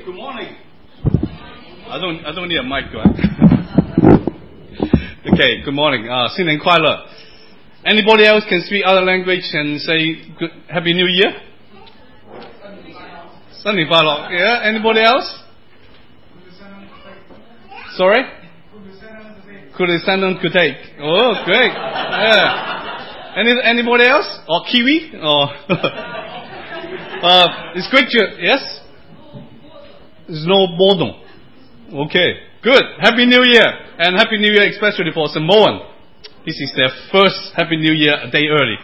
Good morning. I don't need a mic, right? Okay, good morning. 新年快乐. Anybody else can speak other language and say Happy New Year? 新年快樂. Yeah, anybody else? Sorry? Kurdistan Kutek. Oh, great. Yeah. Anybody else? Or Kiwi? Or it's great to, yes? There's no Bodo. Okay, good. Happy New Year. And Happy New Year especially for Samoan. This is their first Happy New Year a day early.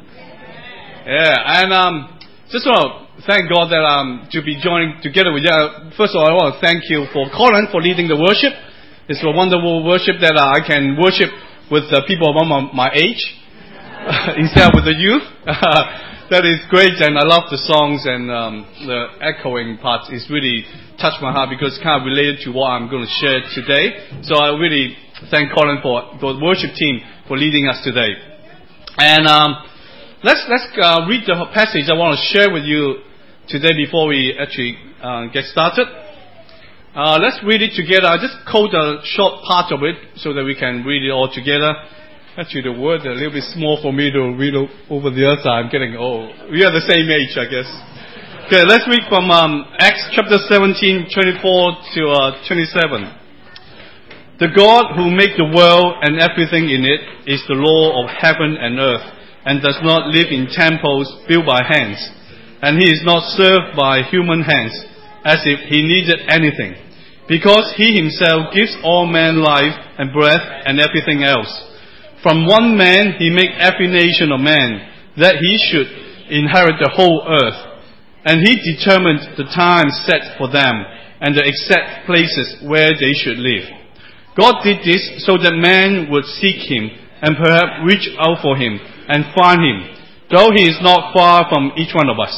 Yeah, and just want to thank God that to be joining together with you. First of all, I want to thank you for Colin for leading the worship. It's a wonderful worship that I can worship with people around my age instead of with the youth. That is great, and I love the songs, and the echoing part is really touched my heart because it's kind of related to what I'm going to share today. So I really thank Colin for the worship team for leading us today. And let's read the passage I want to share with you today before we actually get started. Let's read it together. I'll just quote a short part of it so that we can read it all together. Actually, the word is a little bit small for me to read over the other side. I'm getting old. We are the same age, I guess. Okay, let's read from Acts chapter 17, 24 to 27. The God who made the world and everything in it is the Lord of heaven and earth, and does not live in temples built by hands. And he is not served by human hands, as if he needed anything, because he himself gives all men life and breath and everything else. From one man he made every nation of men, that he should inherit the whole earth. And he determined the time set for them, and the exact places where they should live. God did this so that man would seek him, and perhaps reach out for him, and find him, though he is not far from each one of us.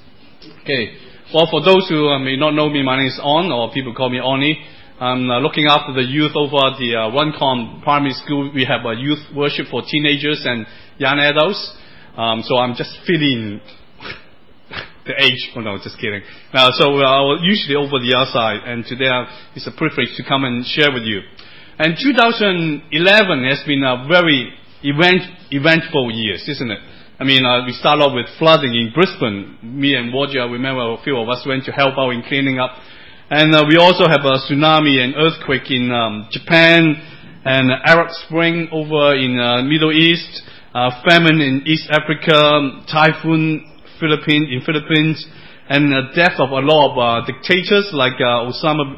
Okay. Well, for those who may not know me, my name is On, or people call me Oni. I'm looking after the youth over at the Runcorn Primary School. We have a youth worship for teenagers and young adults. So I'm just feeling the age. Oh no, just kidding. So we're usually over the other side, and today it's a privilege to come and share with you. And 2011 has been a very eventful year, isn't it? I mean, we start off with flooding in Brisbane. Me and Roger, I remember a few of us went to help out in cleaning up. And we also have a tsunami and earthquake in Japan, and Arab Spring over in Middle East, famine in East Africa, typhoon in Philippines, and the death of a lot of dictators like Osama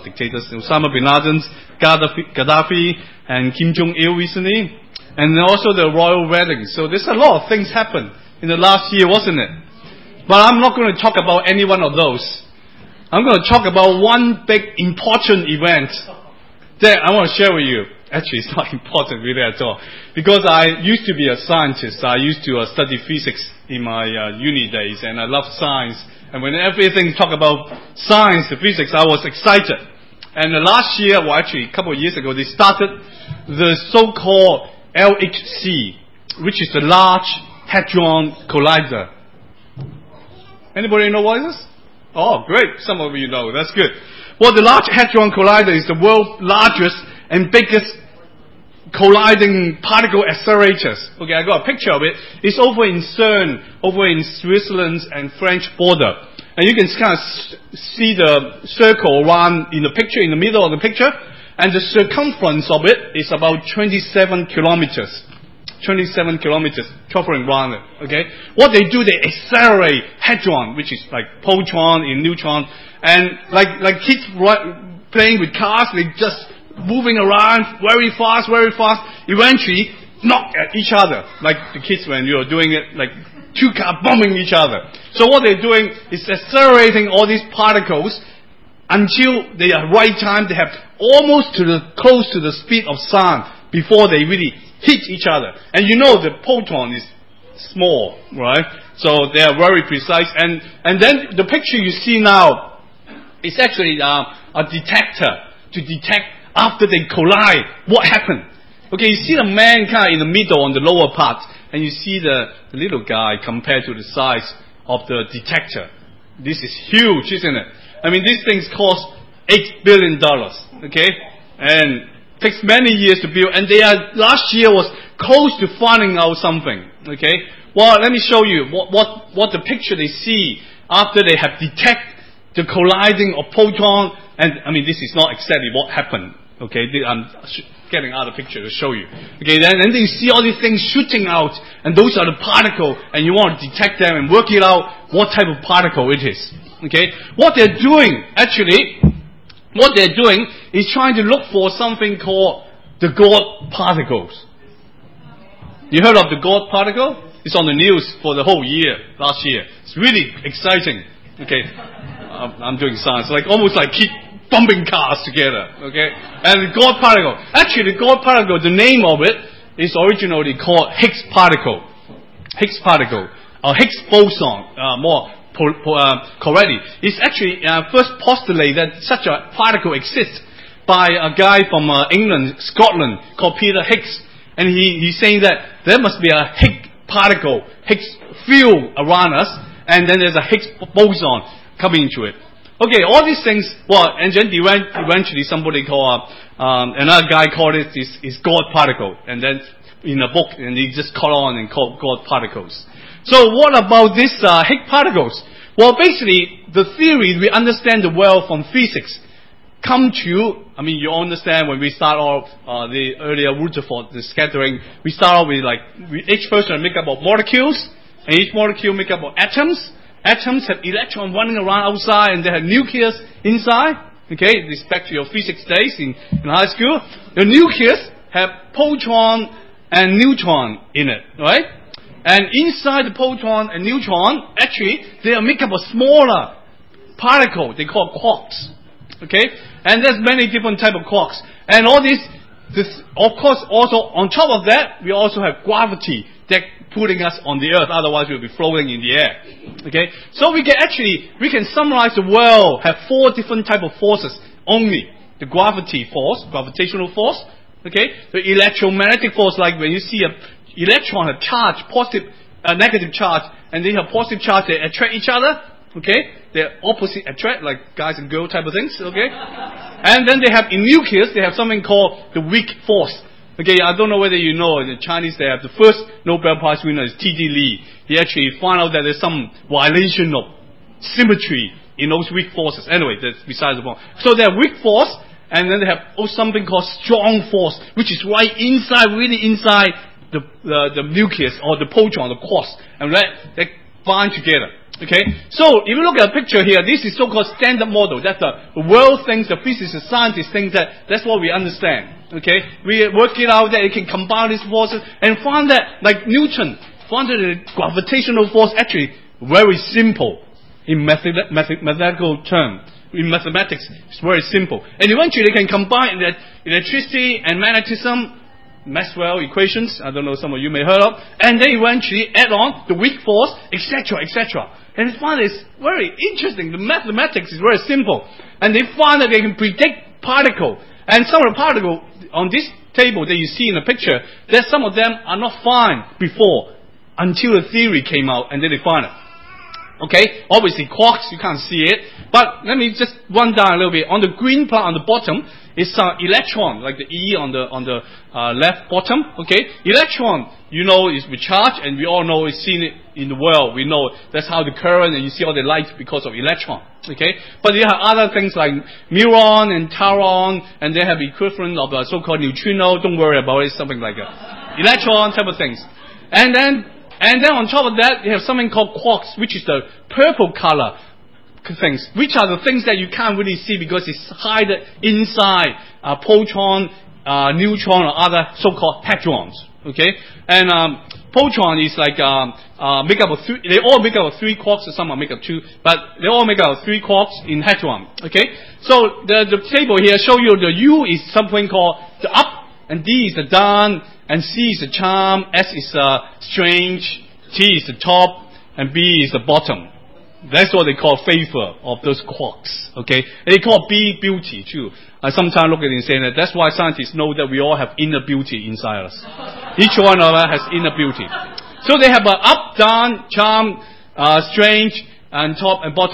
bin Laden, Gaddafi, and Kim Jong-il recently. And also the royal wedding. So there's a lot of things happened in the last year, wasn't it? But I'm not going to talk about any one of those. I'm going to talk about one big important event that I want to share with you. Actually, it's not important really at all. Because I used to be a scientist. I used to study physics in my uni days, and I love science. And when everything talk about science and physics, I was excited. And last year, well actually a couple of years ago, they started the so-called LHC, which is the Large Hadron Collider. Anybody know what it is? Oh, great. Some of you know. That's good. Well, the Large Hadron Collider is the world's largest and biggest colliding particle accelerators. Okay, I got a picture of it. It's over in CERN, over in Switzerland and French border. And you can kind of see the circle around in the picture, in the middle of the picture. And the circumference of it is about 27 kilometers. 27 kilometers traveling around it. Okay? What they do, they accelerate hadron, which is like proton and neutron. And like kids playing with cars, they just moving around very fast, very fast. Eventually, knock at each other. Like the kids when you're doing it, like two cars bombing each other. So what they're doing is accelerating all these particles until they are right time. They have almost close to the speed of sound before they really hit each other. And you know the proton is small, right? So they are very precise. And then the picture you see now is actually a detector to detect after they collide what happened. Okay, you see the man kind of in the middle on the lower part, and you see the little guy compared to the size of the detector. This is huge, isn't it? I mean, these things cost $8 billion, okay? And takes many years to build, and last year was close to finding out something, okay? Well, let me show you what the picture they see after they have detected the colliding of proton, and I mean, this is not exactly what happened, okay? I'm getting out a picture to show you. Okay, then you see all these things shooting out, and those are the particle, and you want to detect them and work it out what type of particle it is. Okay? What they're doing is trying to look for something called the God particles. You heard of the God particle? It's on the news for the whole year, last year. It's really exciting. Okay, I'm doing science, almost like keep bumping cars together. Okay, and the God particle. Actually, the God particle, the name of it is originally called Higgs particle. Higgs particle, or Higgs boson, more correctly. It's actually first postulated that such a particle exists by a guy from England, Scotland, called Peter Higgs. And he's saying that there must be a Higgs particle, Higgs field around us, and then there's a Higgs boson coming into it. Okay, all these things, and then eventually somebody called, another guy called it is God particle, and then in a book, and he just caught on and called God particles. So what about these Higgs particles? Well, basically, the theory we understand the world from physics come to, I mean, you understand when we start off the earlier Rutherford, the scattering, we start off with each person make up of molecules, and each molecule make up of atoms. Atoms have electrons running around outside, and they have nucleus inside. Okay, this back to your physics days in high school. The nucleus have proton and neutron in it, right? And inside the proton and neutron, actually, they are make up a smaller particle they call quarks. Okay? And there's many different type of quarks. And all this, of course, also on top of that, we also have gravity that putting us on the earth. Otherwise, we'll be floating in the air. Okay? So we can summarize the world, have 4 different type of forces only. The gravity force, gravitational force. Okay? The electromagnetic force, like when you see a electron have charge, positive, negative charge, and they have positive charge, they attract each other. Okay? They're opposite attract, like guys and girls type of things. Okay? And then they have, in nucleus, they have something called the weak force. Okay, I don't know whether you know, in the Chinese they have the first Nobel Prize winner is T.D. Lee. He actually found out that there's some violation of symmetry in those weak forces. Anyway, that's besides the point. So they have weak force, and then they have something called strong force, which is right inside, really inside the nucleus or the proton, the quarks, and they bind together. Okay, so if you look at the picture here, this is so-called standard model. That's the world thinks, the physicists, scientists think that's what we understand. Okay, we work it out that it can combine these forces and find that, like Newton, found that the gravitational force actually very simple in mathematical term. In mathematics, it's very simple. And eventually they can combine electricity and magnetism, Maxwell equations, I don't know, some of you may heard of, and they eventually add on the weak force, etc., etc. And they find it's very interesting. The mathematics is very simple. And they find that they can predict particle. And some of the particle on this table that you see in the picture, that some of them are not found before until the theory came out, and then they find it. Okay, obviously quarks, you can't see it. But let me just run down a little bit. On the green part on the bottom is electron, like the E on the left bottom. Okay, electron, you know, is with charge, and we all know it's seen it in the world. We know that's how the current, and you see all the light because of electron. Okay, but you have other things like muon and tauron, and they have equivalent of a so-called neutrino. Don't worry about it, something like a electron type of things. And then on top of that, you have something called quarks, which is the purple color things, which are the things that you can't really see because it's hidden inside proton, neutron, or other so-called hadrons. Okay, and proton is like make up of 3. They all make up of 3 quarks, or some are make up 2, but they all make up of 3 quarks in hadron. Okay, so the table here show you the U is something called the up, and D is the down, and C is the charm, S is strange, T is the top, and B is the bottom. That's what they call favor of those quarks. Okay, and they call B beauty too. I sometimes look at it and say that that's why scientists know that we all have inner beauty inside us. Each one of us has inner beauty. So they have up, down, charm, strange, and top and bottom.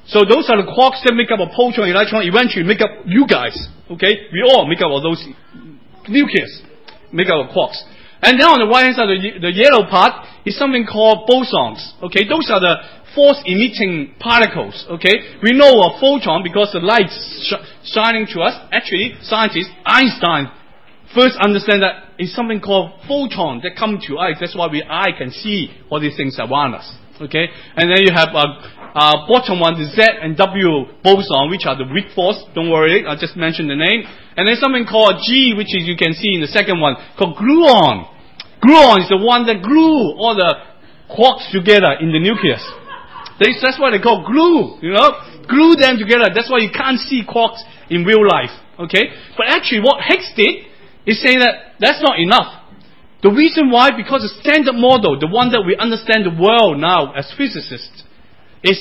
So those are the quarks that make up a proton, electron, eventually make up you guys. Okay? We all make up all those nucleus, make up quarks. And then on the right hand side, the yellow part is something called bosons. Okay? Those are the force-emitting particles. Okay? We know a photon because the light's shining to us. Actually, scientist Einstein first understand that it's something called photon that come to us. That's why eye can see all these things around us. Okay? And then you have bottom one, the Z and W boson, which are the weak force. Don't worry, I just mentioned the name. And then something called G, which is you can see in the second one, called gluon. Gluon is the one that glue all the quarks together in the nucleus. That's why they call glue, you know? Glue them together. That's why you can't see quarks in real life. Okay? But actually what Higgs did is saying that that's not enough. The reason why, because the standard model, the one that we understand the world now as physicists, is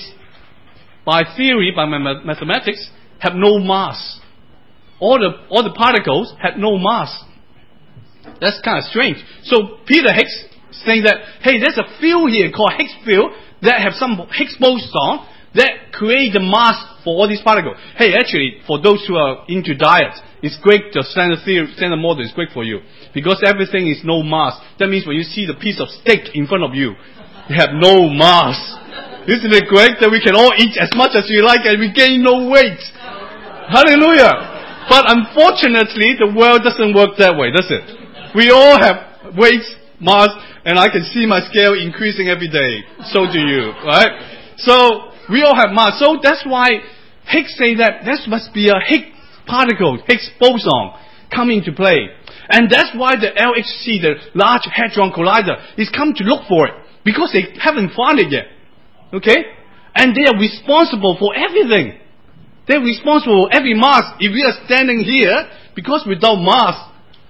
by theory, by mathematics, have no mass. All the particles have no mass. That's kind of strange. So Peter Higgs saying that, hey, there's a field here called Higgs field that have some Higgs boson that create the mass for all these particles. Hey, actually, for those who are into diet, it's great. The standard model is great for you because everything is no mass. That means when you see the piece of steak in front of you, you have no mass. Isn't it great that we can all eat as much as we like and we gain no weight? Hallelujah! But unfortunately, the world doesn't work that way, does it? We all have weight, mass, and I can see my scale increasing every day. So do you, right? So we all have mass. So that's why Higgs say that there must be a Higgs particle, Higgs boson, coming to play. And that's why the LHC, the Large Hadron Collider, is come to look for it. Because they haven't found it yet. Okay? And they are responsible for everything. They're responsible for every mass. If we are standing here, because without mass,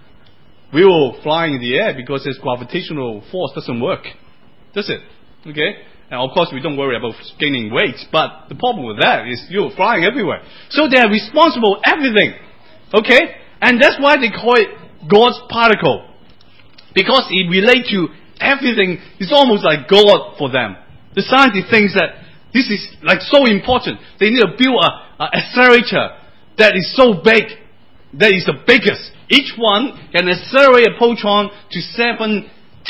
we will fly in the air because this gravitational force doesn't work. Does it? Okay? And of course we don't worry about gaining weight, but the problem with that is you're flying everywhere. So they are responsible for everything. Okay? And that's why they call it God's particle. Because it relates to everything. It's almost like God for them. The scientist thinks that this is like so important. They need to build an accelerator that is so big, that is the biggest. Each one can accelerate a proton to 7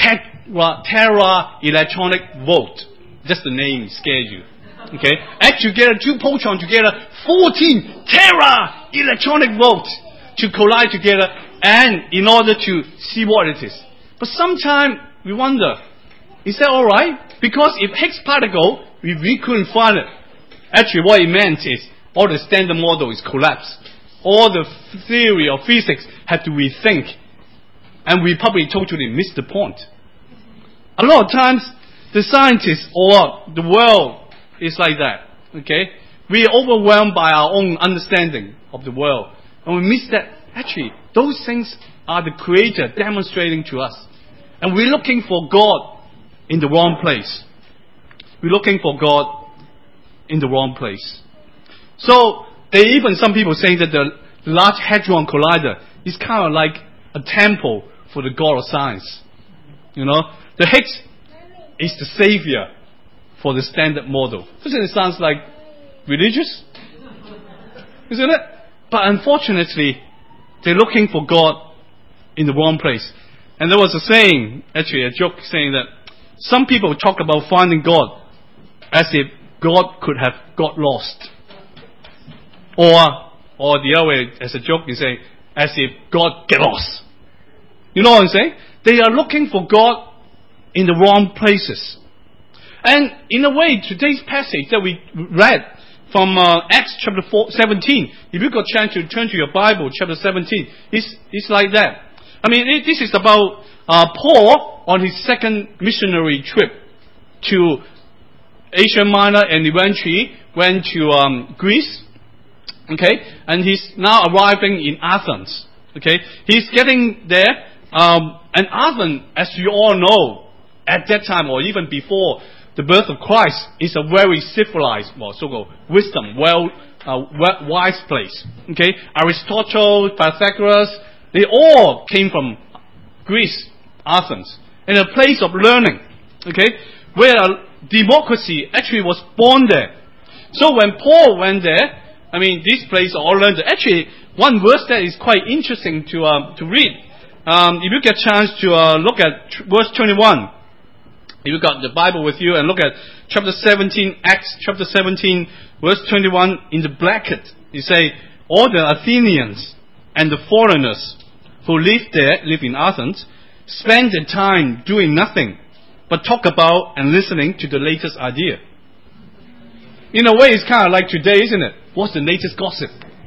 tera electronic volt. Just the name scares you. Okay? Add together 2 protons together, 14 tera electronic volt to collide together, and in order to see what it is. But sometimes we wonder, is that alright? Because if Higgs particle, we couldn't find it. Actually, what it meant is all the standard model is collapsed. All the theory of physics had to rethink. And we probably totally missed the point. A lot of times, the scientists or the world is like that. Okay? We are overwhelmed by our own understanding of the world. And we miss that, actually, those things are the Creator demonstrating to us. And we're looking for God in the wrong place. We're looking for God in the wrong place. So, some people say that the Large Hadron Collider is kind of like a temple for the God of science. You know, the Higgs is the savior for the standard model. Doesn't it sound like religious? Isn't it? But unfortunately, they're looking for God in the wrong place. And there was a saying, actually a joke saying that some people talk about finding God as if God could have got lost. Or the other way, as a joke, you say, as if God get lost. You know what I'm saying? They are looking for God in the wrong places. And in a way, today's passage that we read from Acts chapter 17, if you've got a chance to turn to your Bible, chapter 17, it's like that. I mean, this is about Paul on his second missionary trip to Asia Minor and eventually went to Greece. Okay, and he's now arriving in Athens. Okay, he's getting there, and Athens, as you all know, at that time or even before the birth of Christ, is a very civilized, so-called wisdom, wise place. Okay, Aristotle, Pythagoras, they all came from Greece, Athens, in a place of learning. Okay, where democracy actually was born there. So when Paul went there, these places are all learned. Actually, one verse that is quite interesting to read. If you get a chance to look at verse 21, if you got the Bible with you and look at chapter 17, Acts chapter 17, verse 21, in the bracket, you say, all the Athenians and the foreigners who live in Athens, spend their time doing nothing but talk about and listening to the latest idea. In a way, it's kind of like today, isn't it? What's the latest gossip?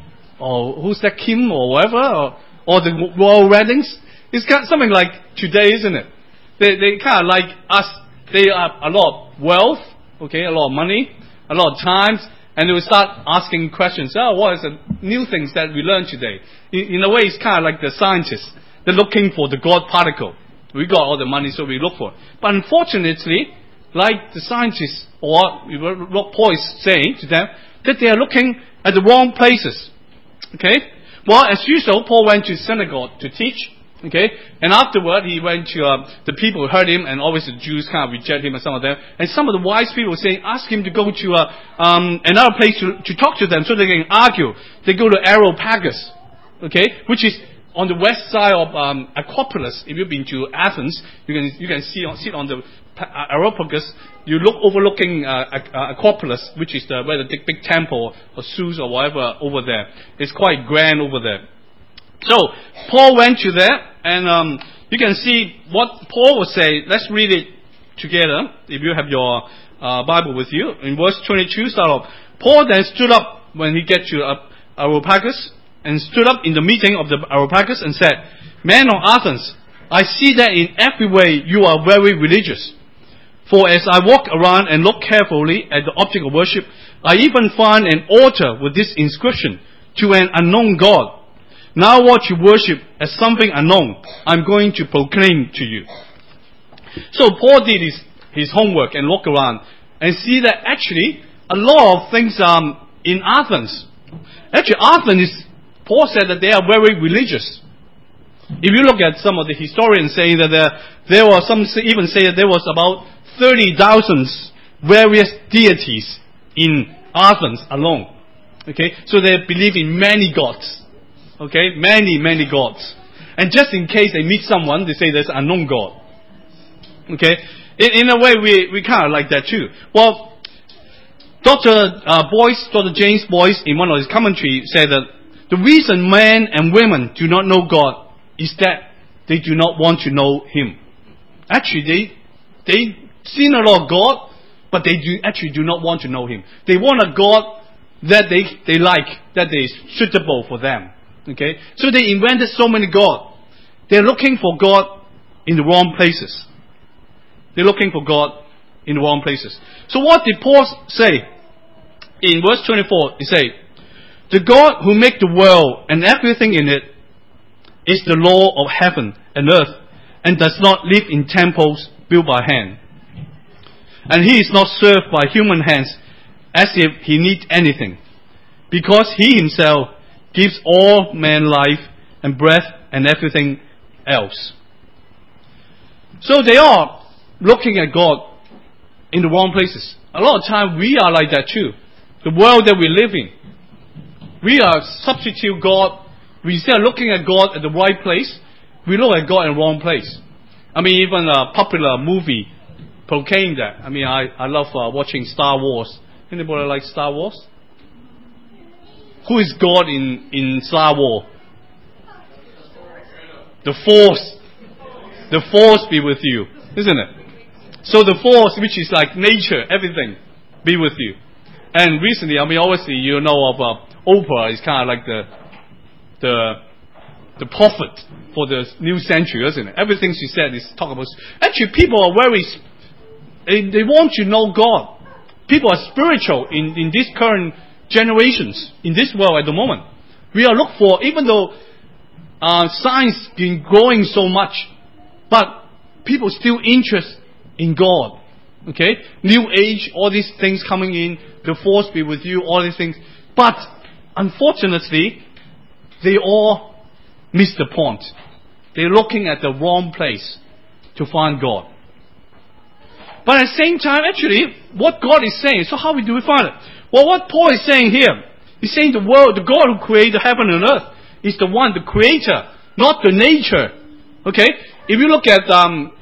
Or who's that Kim or whatever? Or the royal weddings? It's kind of something like today, isn't it? They kind of like us. They have a lot of wealth, okay, a lot of money, a lot of time, and they will start asking questions. What is the new things that we learned today? In a way, it's kind of like the scientists. They're looking for the God particle. We got all the money, so we look for it. But unfortunately, like the scientists, or what Paul is saying to them, that they are looking at the wrong places. Okay? Well, as usual, Paul went to synagogue to teach. Okay? And afterward, he went to the people who heard him, and always the Jews kind of reject him, and some of them. And some of the wise people were saying, ask him to go to another place to talk to them so they can argue. They go to Areopagus, okay? Which is on the west side of Acropolis. If you've been to Athens, you can sit on the Areopagus. You look overlooking Acropolis, which is where the big temple or Zeus or whatever over there. It's quite grand over there. So Paul went to there, and you can see what Paul would say. Let's read it together. If you have your Bible with you, in verse 22, start off. Paul then stood up when he get to Areopagus, and stood up in the meeting of the Areopagus and said, Men of Athens, I see that in every way you are very religious. For as I walk around and look carefully at the object of worship, I even find an altar with this inscription, to an unknown God. Now what you worship as something unknown, I'm going to proclaim to you. So Paul did his homework and look around and see that actually a lot of things in Athens. Actually, Paul said that they are very religious. If you look at some of the historians saying that there were some even say that there was about 30,000 various deities in Athens alone. Okay, so they believe in many gods. Okay, many gods. And just in case they meet someone, they say there's an unknown God. Okay, in a way we kind of like that too. Well, Dr. James Boyce, in one of his commentaries, said that the reason men and women do not know God is that they do not want to know Him. Actually, they seen a lot of God, but they actually do not want to know Him. They want a God that they like, that is suitable for them. Okay, so they invented so many gods. They're looking for God in the wrong places. They're looking for God in the wrong places. So what did Paul say? In verse 24, he said, the God who made the world and everything in it is the Lord of heaven and earth, and does not live in temples built by hand. And He is not served by human hands as if He need anything, because He Himself gives all men life and breath and everything else. So they are looking at God in the wrong places. A lot of time we are like that too. The world that we live in, we are substitute God. Instead of looking at God at the right place, we look at God in the wrong place. Even a popular movie proclaimed that. I love watching Star Wars. Anybody like Star Wars? Who is God in Star Wars? The Force. The Force be with you, isn't it? So the Force, which is like nature, everything, be with you. And recently, obviously, you know of Oprah is kind of like the prophet for the new century, isn't it? Everything she said is talk about. Actually, people are they want to know God. People are spiritual in this current generations, in this world at the moment. We are looked for, even though science been growing so much, but people still interested in God. Okay? New age, all these things coming in, the Force be with you, all these things. But, unfortunately, they all miss the point. They're looking at the wrong place to find God. But at the same time, actually, what God is saying, so how do we find it? Well, what Paul is saying here, he's saying the world, the God who created heaven and earth, is the one, the creator, not the nature. Okay? If you look at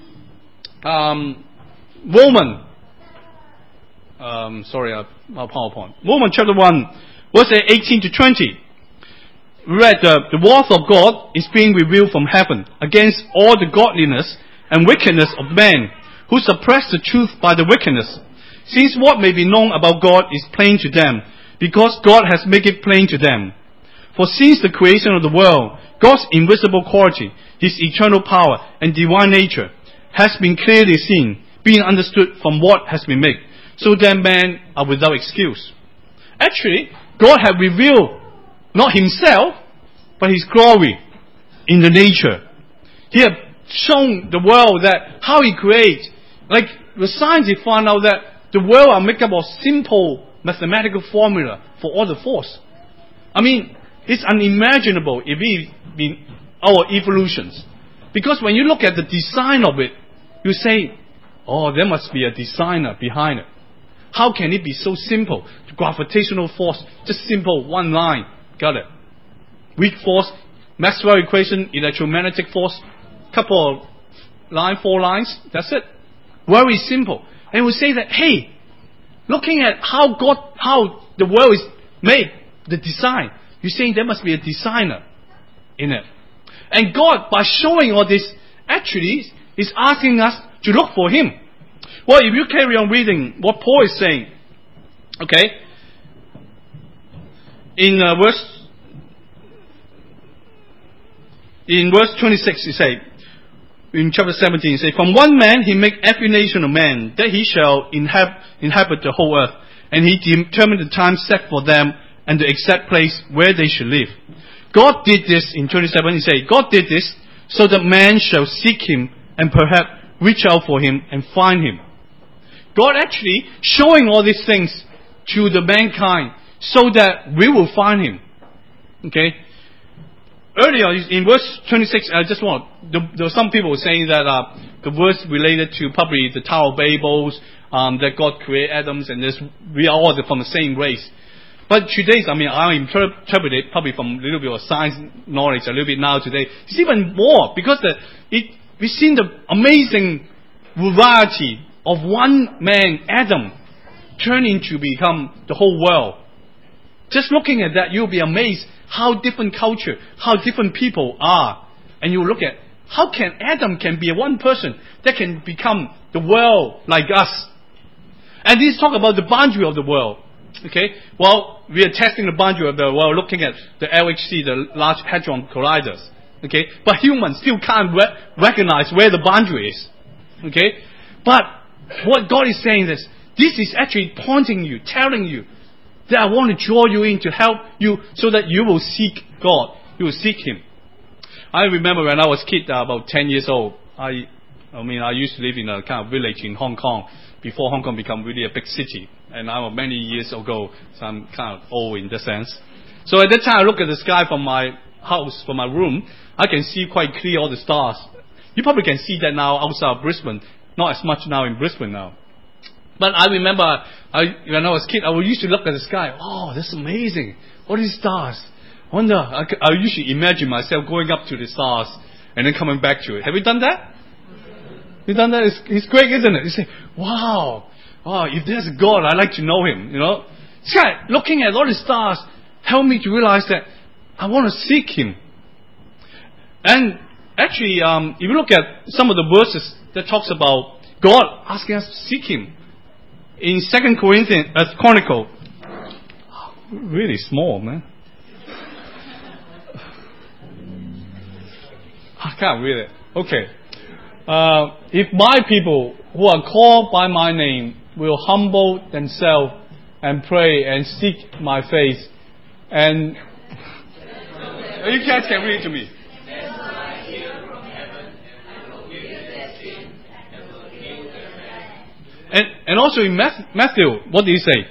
my PowerPoint. Romans chapter 1, verses 18 to 20. We read the wrath of God is being revealed from heaven against all the godliness and wickedness of men who suppress the truth by the wickedness. Since what may be known about God is plain to them, because God has made it plain to them. For since the creation of the world, God's invisible quality, His eternal power and divine nature, has been clearly seen, being understood from what has been made, so that men are without excuse. Actually, God had revealed not Himself, but His glory in the nature. He had shown the world that how He creates. Like the scientists found out that the world are made up of simple mathematical formula for all the force. I mean, it's unimaginable if we been our evolutions. Because when you look at the design of it, you say, oh, there must be a designer behind it. How can it be so simple? The gravitational force, just simple, one line. Got it. Weak force, Maxwell equation, electromagnetic force, couple of four lines, that's it. Very simple. And we say that, hey, looking at how the world is made, the design, you're saying there must be a designer in it. And God, by showing all this, actually is asking us to look for Him. Well, if you carry on reading what Paul is saying, okay, in verse 26, he say, in chapter 17, he say, from one man He made every nation of men, that He shall inhabit the whole earth, and He determined the time set for them and the exact place where they should live. God did this, in 27, he say, God did this so that man shall seek Him and perhaps reach out for Him and find Him. God actually showing all these things to the mankind so that we will find Him. Okay? Earlier, in verse 26, there were some people saying that the verse related to probably the Tower of Babel, that God created Adams, and we are all from the same race. But today's, I interpret it probably from a little bit of science knowledge, a little bit now today. It's even more, because we've seen the amazing variety of one man, Adam, turning to become the whole world. Just looking at that, you'll be amazed how different culture, how different people are. And you look at, how can Adam can be one person that can become the world like us? And this talk about the boundary of the world. Okay? Well, we are testing the boundary of the world, looking at the LHC, the Large Hadron Colliders. Okay? But humans still can't recognize where the boundary is. Okay? But what God is saying is, this is actually pointing you, telling you, that I want to draw you in to help you so that you will seek God. You will seek Him. I remember when I was a kid, about 10 years old, I used to live in a kind of village in Hong Kong before Hong Kong became really a big city. And I was many years ago, so I'm kind of old in that sense. So at that time, I look at the sky from my house, from my room, I can see quite clear all the stars. You probably can see that now outside of Brisbane. Not as much now in Brisbane now. But I remember, when I was a kid, I used to look at the sky. Oh, that's amazing. All these stars. Wonder, I usually imagine myself going up to the stars and then coming back to it. Have you done that? You done that? It's great, isn't it? You say, wow, if there's a God, I'd like to know Him, you know. It's kind of looking at all the stars help me to realize that I want to seek Him. And actually, if you look at some of the verses that talks about God asking us to seek Him, in 2 Corinthians, Chronicle, really small, man. I can't read it. Okay. If my people who are called by my name will humble themselves and pray and seek my face, and you guys can read it to me. And also in Matthew, what do you say?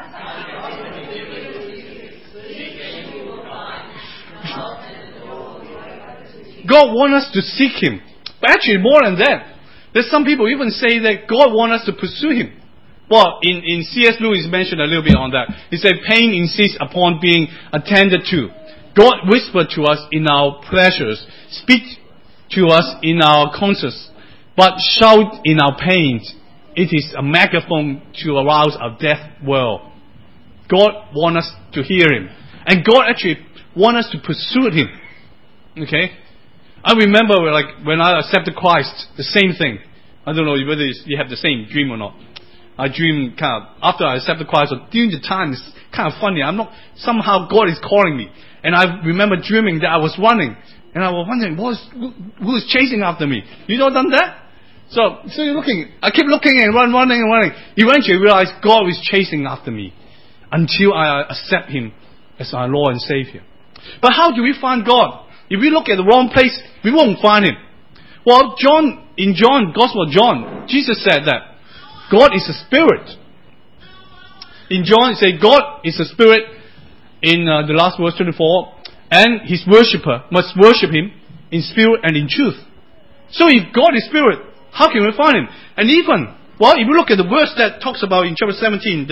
God wants us to seek Him. But actually more than that, there's some people even say that God wants us to pursue Him. Well, in C.S. Lewis mentioned a little bit on that. He said, pain insists upon being attended to. God whispered to us in our pleasures, speak to us in our conscience, but shout in our pains. It is a megaphone to arouse our deaf world. God wants us to hear Him. And God actually wants us to pursue Him. Okay? I remember when I accepted Christ, the same thing. I don't know whether you have the same dream or not. I dream after I accepted Christ, or during the time, it's kind of funny. Somehow God is calling me. And I remember dreaming that I was running. And I was wondering, who is chasing after me? You know done that? So you're looking, I keep looking and running. Eventually I realized God was chasing after me until I accept Him as our Lord and Savior. But how do we find God? If we look at the wrong place, we won't find Him. Well, in Gospel of John, Jesus said that God is a spirit. In John, it says God is a spirit in the last verse 24, and His worshipper must worship Him in spirit and in truth. So if God is spirit, how can we find Him? And even, if you look at the verse that talks about in chapter 17,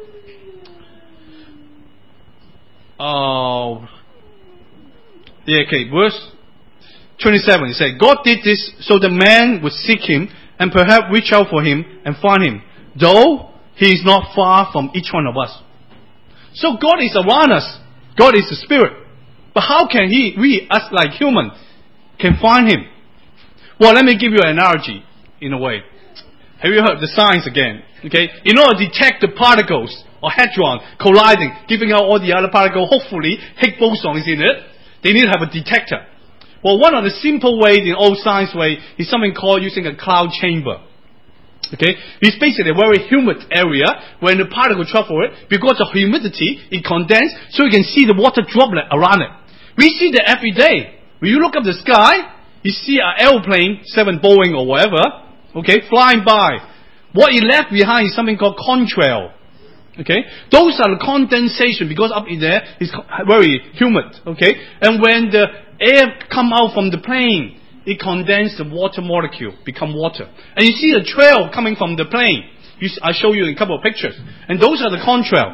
verse 27, it says, God did this so the man would seek Him and perhaps reach out for Him and find Him, though He is not far from each one of us. So God is around us. God is the Spirit. But how can we, us like human, can find Him? Well, let me give you an analogy, in a way. Have you heard the science again? Okay? In order to detect the particles or hadron colliding, giving out all the other particles, hopefully Higgs boson is in it, they need to have a detector. Well, one of the simple ways, in old science way, is something called using a cloud chamber. Okay? It's basically a very humid area when the particle travel it, because of humidity, it condenses, so you can see the water droplet around it. We see that every day. When you look up the sky, you see an airplane, 7 Boeing or whatever, okay, flying by. What it left behind is something called contrail. Okay? Those are the condensation, because up in there is very humid. Okay? And when the air come out from the plane, it condenses the water molecule, become water. And you see the trail coming from the plane. I show you in a couple of pictures. And those are the contrail.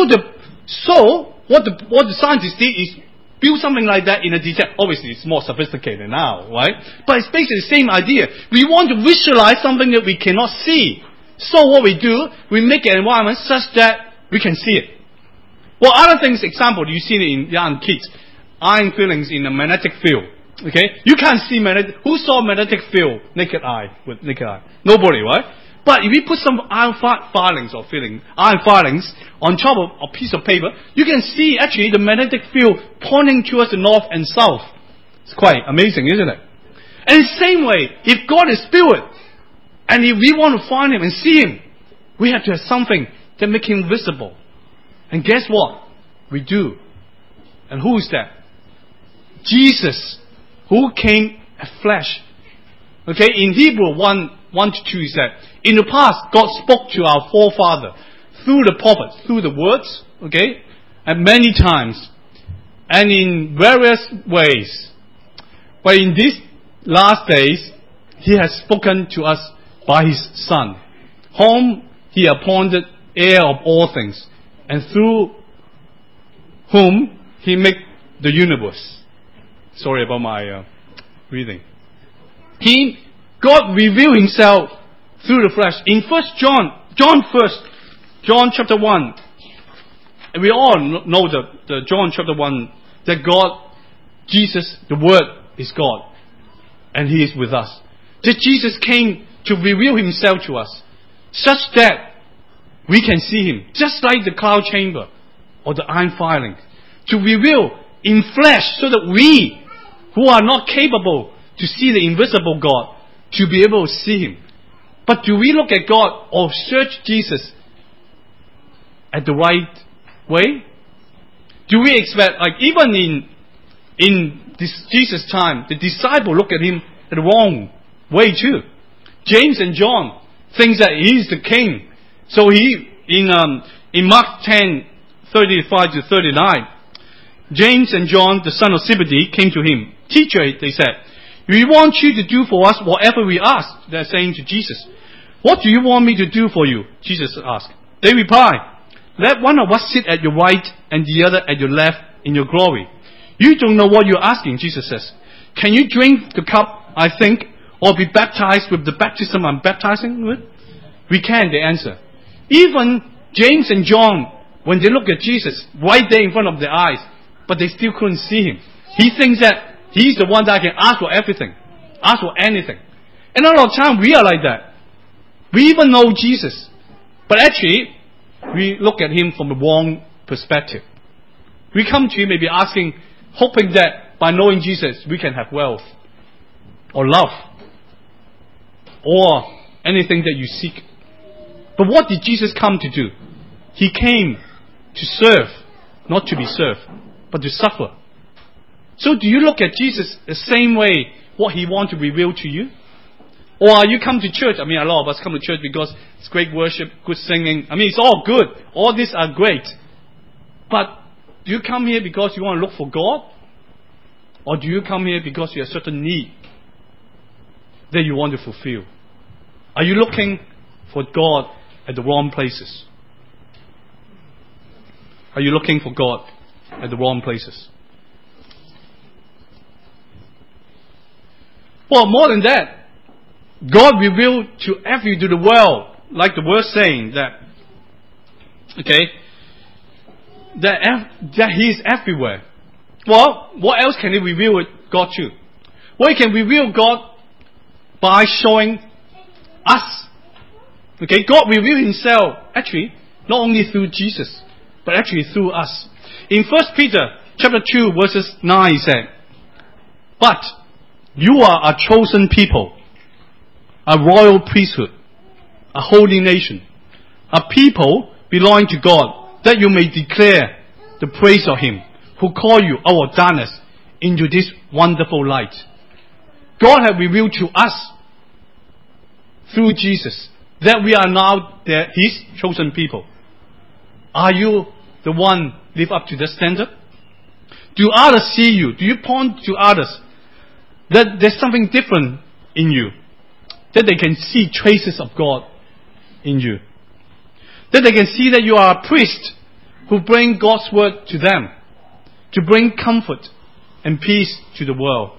So what the scientists did is build something like that in a detector. Obviously, it's more sophisticated now, right? But it's basically the same idea. We want to visualize something that we cannot see. So what we do, we make an environment such that we can see it. Well, other things, example, you see it in young kids. Iron fillings in a magnetic field. Okay? You can't see who saw magnetic field with naked eye? Nobody, right? But if you put some iron filings on top of a piece of paper, you can see actually the magnetic field pointing towards the north and south. It's quite amazing, isn't it? And in the same way, if God is spirit, and if we want to find Him and see Him, we have to have something that makes Him visible. And guess what? We do. And who is that? Jesus, who came as flesh. Okay, in Hebrew 1:1-2 it said, in the past, God spoke to our forefather through the prophets, through the words, okay, and many times, and in various ways. But in these last days, He has spoken to us by His Son, whom He appointed heir of all things, and through whom He made the universe. Sorry about my reading. God revealed Himself through the flesh. In John chapter 1, and we all know the John chapter 1, that God, Jesus, the Word is God, and He is with us. That Jesus came to reveal Himself to us, such that we can see Him, just like the cloud chamber or the iron filing, to reveal in flesh, so that we, who are not capable to see the invisible God, to be able to see Him. But do we look at God or search Jesus at the right way? Do we expect, like even in this Jesus' time, the disciple look at Him the wrong way too. James and John thinks that He is the king. So in Mark 10:35-39, James and John, the son of Zebedee, came to Him. Teacher, they said, we want You to do for us whatever we ask. They're saying to Jesus. What do you want me to do for you? Jesus asked. They replied, let one of us sit at your right and the other at your left in your glory. You don't know what you're asking, Jesus says. Can you drink the cup I think, or be baptized with the baptism I'm baptizing with? We can, they answer. Even James and John, when they look at Jesus, right there in front of their eyes, but they still couldn't see him. He thinks that he's the one that can ask for everything, ask for anything. And a lot of time we are like that. We even know Jesus, but actually, we look at him from the wrong perspective. We come to him maybe asking, hoping that by knowing Jesus, we can have wealth, or love, or anything that you seek. But what did Jesus come to do? He came to serve, not to be served, but to suffer. So do you look at Jesus the same way, what he wants to reveal to you? Or are you come to church? I mean, a lot of us come to church because it's great worship, good singing. I mean, it's all good. All these are great. But do you come here because you want to look for God? Or do you come here because you have a certain need that you want to fulfill? Are you looking for God at the wrong places? Are you looking for God at the wrong places? Well, more than that, God revealed to the world, like the word saying that, okay, that He is everywhere. Well, what else can He reveal God to? Well, He can reveal God by showing us. Okay, God revealed Himself, actually, not only through Jesus, but actually through us. In 1 Peter chapter 2, verses 9, He said, but you are a chosen people, a royal priesthood, a holy nation, a people belonging to God, that you may declare the praise of Him who called you out of darkness into this wonderful light. God has revealed to us through Jesus that we are now His chosen people. Are you the one live up to the standard? Do others see you? Do you point to others that there's something different in you? That they can see traces of God in you. That they can see that you are a priest who bring God's word to them, to bring comfort and peace to the world.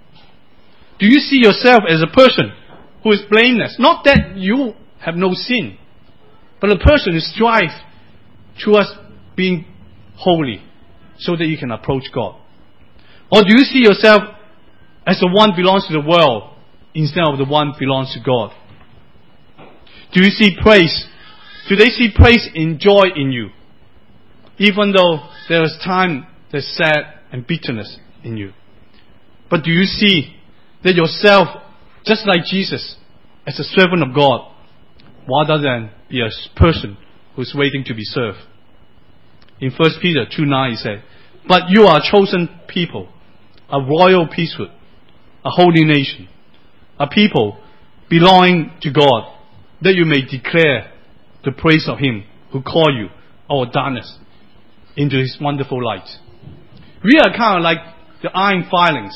Do you see yourself as a person who is blameless? Not that you have no sin, but a person who strives towards being holy so that you can approach God. Or do you see yourself as the one belongs to the world instead of the one belongs to God? Do you see praise? Do they see praise and joy in you? Even though there is time there's sad and bitterness in you. But do you see that yourself, just like Jesus, as a servant of God, rather than be a person who's waiting to be served? In 1 Peter 2:9 he said, but you are a chosen people, a royal priesthood, a holy nation, a people belonging to God, that you may declare the praise of Him who called you out of darkness into His wonderful light. We are kind of like the iron filings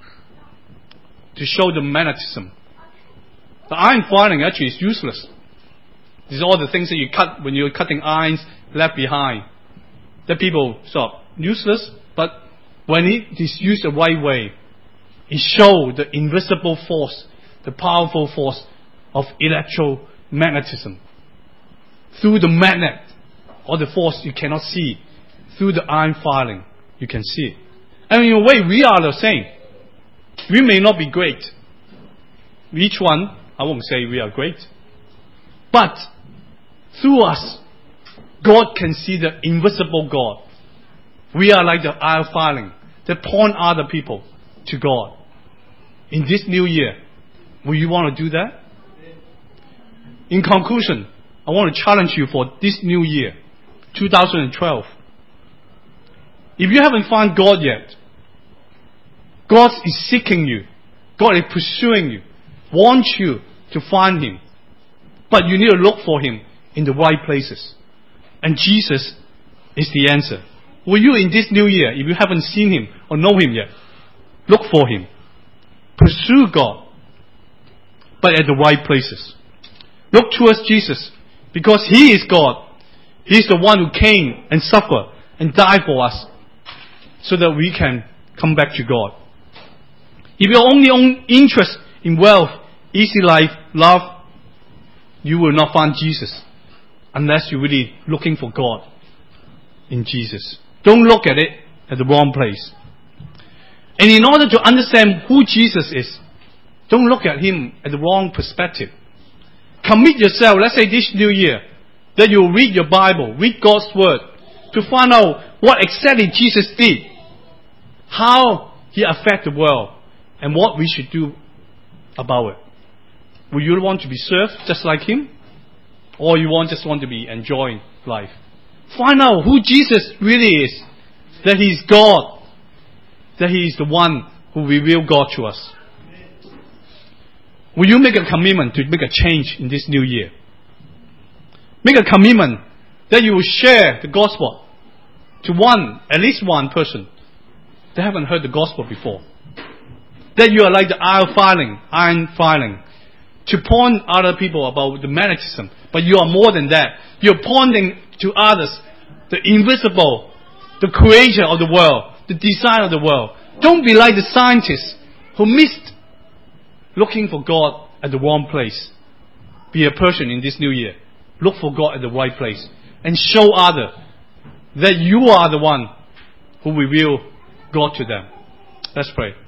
to show the magnetism. The iron filing actually is useless. These are all the things that you cut when you're cutting irons left behind. That people sort of useless, but when it is used the right way, it shows the invisible force, the powerful force of electromagnetism. Through the magnet, or the force you cannot see, through the iron filing, you can see it. And in a way, we are the same. We may not be great. Each one, I won't say we are great. But, through us, God can see the invisible God. We are like the iron filing that point other people to God. In this new year, will you want to do that? In conclusion, I want to challenge you for this new year, 2012. If you haven't found God yet, God is seeking you. God is pursuing you. Wants you to find Him. But you need to look for Him in the right places. And Jesus is the answer. Will you in this new year, if you haven't seen Him or know Him yet, look for Him. Pursue God, but at the right places. Look towards Jesus, because He is God. He is the one who came and suffered and died for us, so that we can come back to God. If your only interest in wealth, easy life, love, you will not find Jesus unless you're really looking for God in Jesus. Don't look at it at the wrong place. And in order to understand who Jesus is, don't look at Him at the wrong perspective. Commit yourself, let's say this new year, that you read your Bible, read God's Word, to find out what exactly Jesus did, how He affected the world, and what we should do about it. Will you want to be served just like Him? Or you just want to be enjoying life? Find out who Jesus really is. That He is God. That He is the one who revealed God to us. Will you make a commitment to make a change in this new year? Make a commitment that you will share the gospel to at least one person that haven't heard the gospel before. That you are like the iron filing, to point other people about the magnetism. But you are more than that. You're pointing to others, the invisible, the creator of the world, the designer of the world. Don't be like the scientists who missed looking for God at the wrong place. Be a person in this new year. Look for God at the right place. And show others that you are the one who reveal God to them. Let's pray.